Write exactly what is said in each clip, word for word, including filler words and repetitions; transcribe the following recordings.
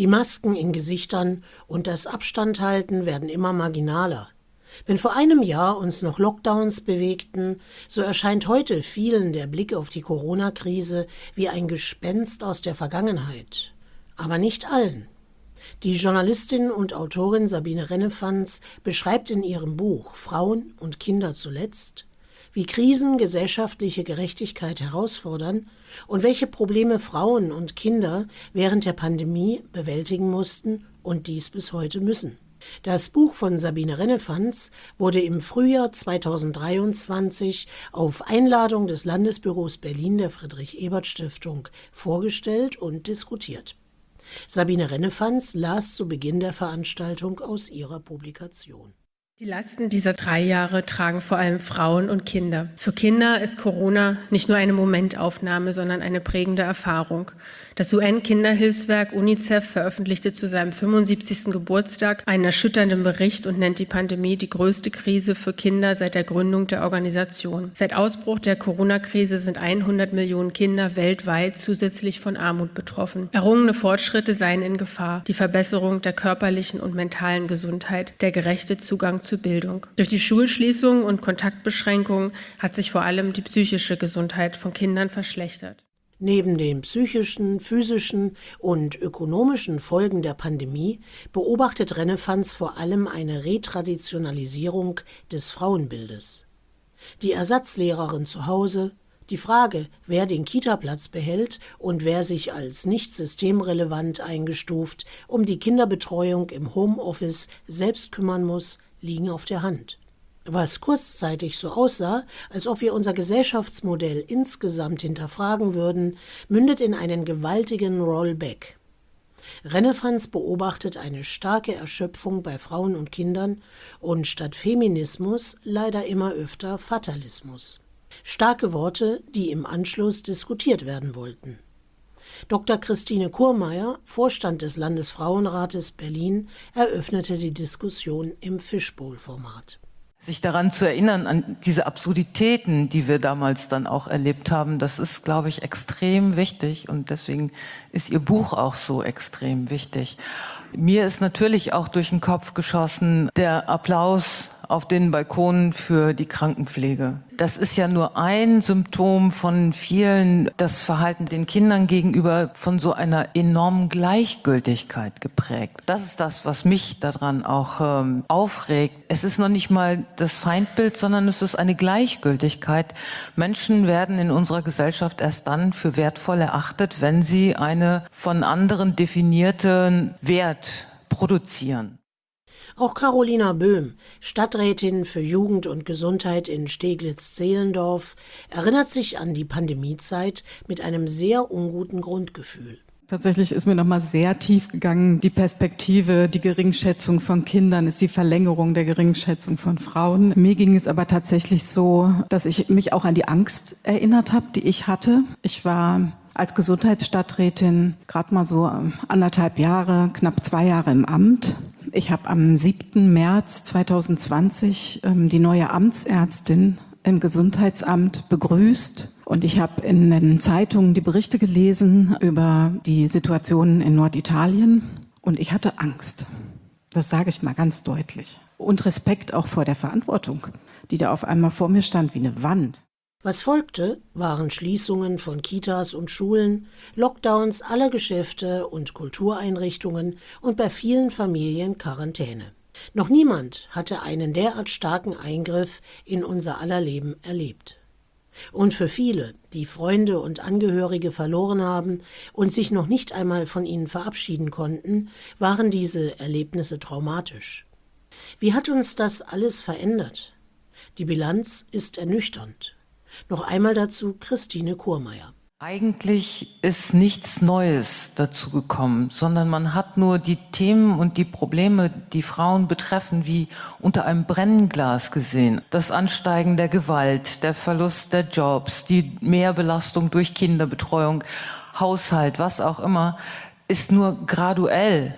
Die Masken in Gesichtern und das Abstandhalten werden immer marginaler. Wenn vor einem Jahr uns noch Lockdowns bewegten, so erscheint heute vielen der Blick auf die Corona-Krise wie ein Gespenst aus der Vergangenheit. Aber nicht allen. Die Journalistin und Autorin Sabine Rennefanz beschreibt in ihrem Buch »Frauen und Kinder zuletzt«, wie Krisen gesellschaftliche Gerechtigkeit herausfordern und welche Probleme Frauen und Kinder während der Pandemie bewältigen mussten und dies bis heute müssen. Das Buch von Sabine Rennefanz wurde im Frühjahr zweitausenddreiundzwanzig auf Einladung des Landesbüros Berlin der Friedrich-Ebert-Stiftung vorgestellt und diskutiert. Sabine Rennefanz las zu Beginn der Veranstaltung aus ihrer Publikation. Die Lasten dieser drei Jahre tragen vor allem Frauen und Kinder. Für Kinder ist Corona nicht nur eine Momentaufnahme, sondern eine prägende Erfahrung. Das U N-Kinderhilfswerk UNICEF veröffentlichte zu seinem fünfundsiebzigsten Geburtstag einen erschütternden Bericht und nennt die Pandemie die größte Krise für Kinder seit der Gründung der Organisation. Seit Ausbruch der Corona-Krise sind hundert Millionen Kinder weltweit zusätzlich von Armut betroffen. Errungene Fortschritte seien in Gefahr. Die Verbesserung der körperlichen und mentalen Gesundheit, der gerechte Zugang zu Bildung. Durch die Schulschließungen und Kontaktbeschränkungen hat sich vor allem die psychische Gesundheit von Kindern verschlechtert. Neben den psychischen, physischen und ökonomischen Folgen der Pandemie beobachtet Rennefanz vor allem eine Retraditionalisierung des Frauenbildes. Die Ersatzlehrerin zu Hause, die Frage, wer den Kita-Platz behält und wer sich als nicht systemrelevant eingestuft um die Kinderbetreuung im Homeoffice selbst kümmern muss, liegen auf der Hand. Was kurzzeitig so aussah, als ob wir unser Gesellschaftsmodell insgesamt hinterfragen würden, mündet in einen gewaltigen Rollback. Rennefanz beobachtet eine starke Erschöpfung bei Frauen und Kindern und statt Feminismus leider immer öfter Fatalismus. Starke Worte, die im Anschluss diskutiert werden wollten. Doktor Christine Kurmeier, Vorstand des Landesfrauenrates Berlin, eröffnete die Diskussion im Fishbowl-Format. Sich daran zu erinnern, an diese Absurditäten, die wir damals dann auch erlebt haben, das ist, glaube ich, extrem wichtig und deswegen ist Ihr Buch auch so extrem wichtig. Mir ist natürlich auch durch den Kopf geschossen der Applaus auf den Balkonen für die Krankenpflege. Das ist ja nur ein Symptom von vielen, das Verhalten den Kindern gegenüber von so einer enormen Gleichgültigkeit geprägt. Das ist das, was mich daran auch ähm, aufregt. Es ist noch nicht mal das Feindbild, sondern es ist eine Gleichgültigkeit. Menschen werden in unserer Gesellschaft erst dann für wertvoll erachtet, wenn sie eine von anderen definierten Wert produzieren. Auch Carolina Böhm, Stadträtin für Jugend und Gesundheit in Steglitz-Zehlendorf, erinnert sich an die Pandemiezeit mit einem sehr unguten Grundgefühl. Tatsächlich ist mir noch mal sehr tief gegangen, die Perspektive, die Geringschätzung von Kindern ist die Verlängerung der Geringschätzung von Frauen. Mir ging es aber tatsächlich so, dass ich mich auch an die Angst erinnert habe, die ich hatte. Ich war als Gesundheitsstadträtin gerade mal so anderthalb Jahre, knapp zwei Jahre im Amt. Ich habe am siebten März zweitausendzwanzig ähm, die neue Amtsärztin im Gesundheitsamt begrüßt. Und ich habe in den Zeitungen die Berichte gelesen über die Situation in Norditalien. Und ich hatte Angst. Das sage ich mal ganz deutlich. Und Respekt auch vor der Verantwortung, die da auf einmal vor mir stand wie eine Wand. Was folgte, waren Schließungen von Kitas und Schulen, Lockdowns aller Geschäfte und Kultureinrichtungen und bei vielen Familien Quarantäne. Noch niemand hatte einen derart starken Eingriff in unser aller Leben erlebt. Und für viele, die Freunde und Angehörige verloren haben und sich noch nicht einmal von ihnen verabschieden konnten, waren diese Erlebnisse traumatisch. Wie hat uns das alles verändert? Die Bilanz ist ernüchternd. Noch einmal dazu Christine Kurmeier. Eigentlich ist nichts Neues dazu gekommen, sondern man hat nur die Themen und die Probleme, die Frauen betreffen, wie unter einem Brennglas gesehen. Das Ansteigen der Gewalt, der Verlust der Jobs, die Mehrbelastung durch Kinderbetreuung, Haushalt, was auch immer, ist nur graduell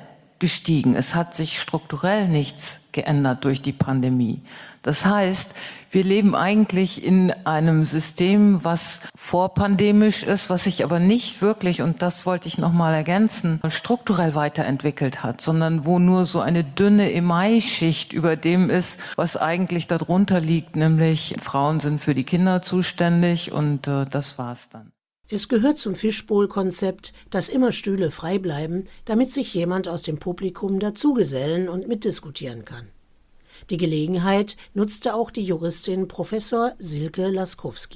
gestiegen. Es hat sich strukturell nichts geändert durch die Pandemie. Das heißt, wir leben eigentlich in einem System, was vorpandemisch ist, was sich aber nicht wirklich, und das wollte ich noch mal ergänzen, strukturell weiterentwickelt hat, sondern wo nur so eine dünne Emailschicht über dem ist, was eigentlich darunter liegt, nämlich Frauen sind für die Kinder zuständig und äh, das war's dann. Es gehört zum Fishbowl-Konzept, dass immer Stühle frei bleiben, damit sich jemand aus dem Publikum dazugesellen und mitdiskutieren kann. Die Gelegenheit nutzte auch die Juristin Professor Silke Laskowski.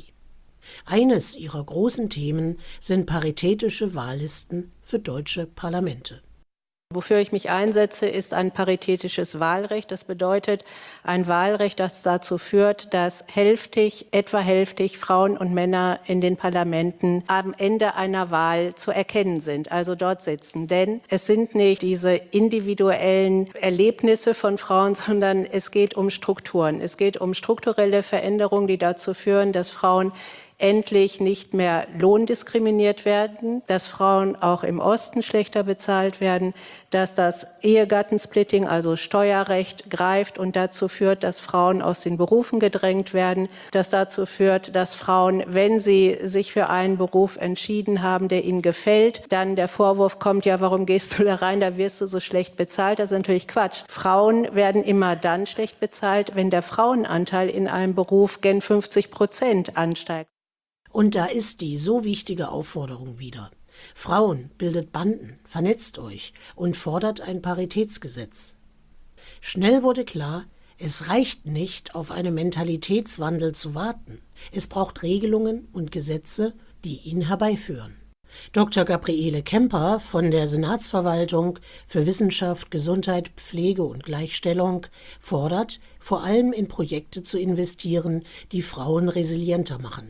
Eines ihrer großen Themen sind paritätische Wahllisten für deutsche Parlamente. Wofür ich mich einsetze, ist ein paritätisches Wahlrecht. Das bedeutet ein Wahlrecht, das dazu führt, dass hälftig, etwa hälftig Frauen und Männer in den Parlamenten am Ende einer Wahl zu erkennen sind, also dort sitzen. Denn es sind nicht diese individuellen Erlebnisse von Frauen, sondern es geht um Strukturen. Es geht um strukturelle Veränderungen, die dazu führen, dass Frauen endlich nicht mehr lohndiskriminiert werden, dass Frauen auch im Osten schlechter bezahlt werden, dass das Ehegattensplitting, also Steuerrecht, greift und dazu führt, dass Frauen aus den Berufen gedrängt werden, das dazu führt, dass Frauen, wenn sie sich für einen Beruf entschieden haben, der ihnen gefällt, dann der Vorwurf kommt, ja, warum gehst du da rein, da wirst du so schlecht bezahlt. Das ist natürlich Quatsch. Frauen werden immer dann schlecht bezahlt, wenn der Frauenanteil in einem Beruf gen fünfzig Prozent ansteigt. Und da ist die so wichtige Aufforderung wieder. Frauen, bildet Banden, vernetzt euch und fordert ein Paritätsgesetz. Schnell wurde klar, es reicht nicht, auf einen Mentalitätswandel zu warten. Es braucht Regelungen und Gesetze, die ihn herbeiführen. Doktor Gabriele Kemper von der Senatsverwaltung für Wissenschaft, Gesundheit, Pflege und Gleichstellung fordert, vor allem in Projekte zu investieren, die Frauen resilienter machen.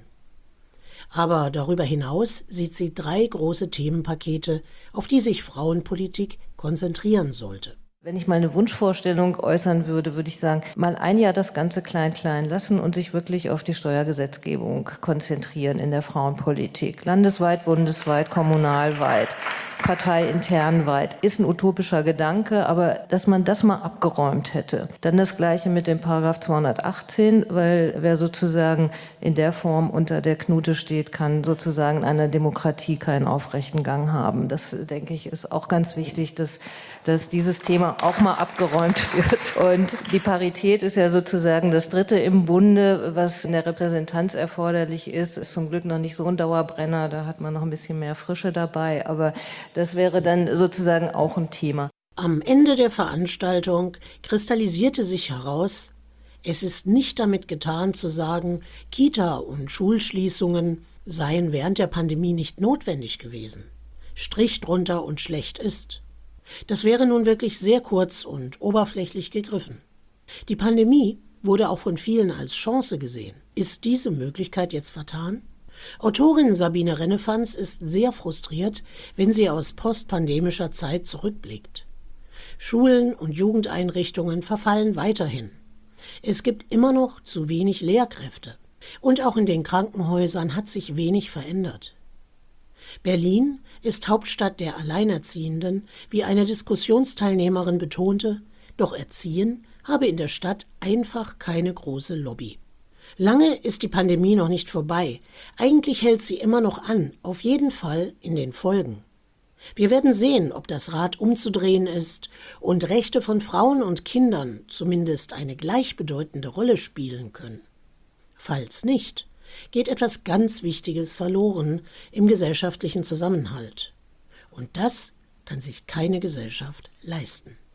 Aber darüber hinaus sieht sie drei große Themenpakete, auf die sich Frauenpolitik konzentrieren sollte. Wenn ich mal eine Wunschvorstellung äußern würde, würde ich sagen, mal ein Jahr das Ganze klein, klein lassen und sich wirklich auf die Steuergesetzgebung konzentrieren in der Frauenpolitik. Landesweit, bundesweit, kommunalweit, parteiintern weit. Ist ein utopischer Gedanke, aber dass man das mal abgeräumt hätte. Dann das Gleiche mit dem Paragraph zweihundertachtzehn, weil wer sozusagen in der Form unter der Knute steht, kann sozusagen in einer Demokratie keinen aufrechten Gang haben. Das, denke ich, ist auch ganz wichtig, dass, dass dieses Thema auch mal abgeräumt wird. Und die Parität ist ja sozusagen das Dritte im Bunde, was in der Repräsentanz erforderlich ist. Ist zum Glück noch nicht so ein Dauerbrenner, da hat man noch ein bisschen mehr Frische dabei, aber das wäre dann sozusagen auch ein Thema. Am Ende der Veranstaltung kristallisierte sich heraus, es ist nicht damit getan zu sagen, Kita- und Schulschließungen seien während der Pandemie nicht notwendig gewesen. Strich drunter und schlecht ist. Das wäre nun wirklich sehr kurz und oberflächlich gegriffen. Die Pandemie wurde auch von vielen als Chance gesehen. Ist diese Möglichkeit jetzt vertan? Autorin Sabine Rennefanz ist sehr frustriert, wenn sie aus postpandemischer Zeit zurückblickt. Schulen und Jugendeinrichtungen verfallen weiterhin. Es gibt immer noch zu wenig Lehrkräfte. Und auch in den Krankenhäusern hat sich wenig verändert. Berlin ist Hauptstadt der Alleinerziehenden, wie eine Diskussionsteilnehmerin betonte, doch Erziehen habe in der Stadt einfach keine große Lobby. Lange ist die Pandemie noch nicht vorbei. Eigentlich hält sie immer noch an, auf jeden Fall in den Folgen. Wir werden sehen, ob das Rad umzudrehen ist und Rechte von Frauen und Kindern zumindest eine gleichbedeutende Rolle spielen können. Falls nicht, geht etwas ganz Wichtiges verloren im gesellschaftlichen Zusammenhalt. Und das kann sich keine Gesellschaft leisten.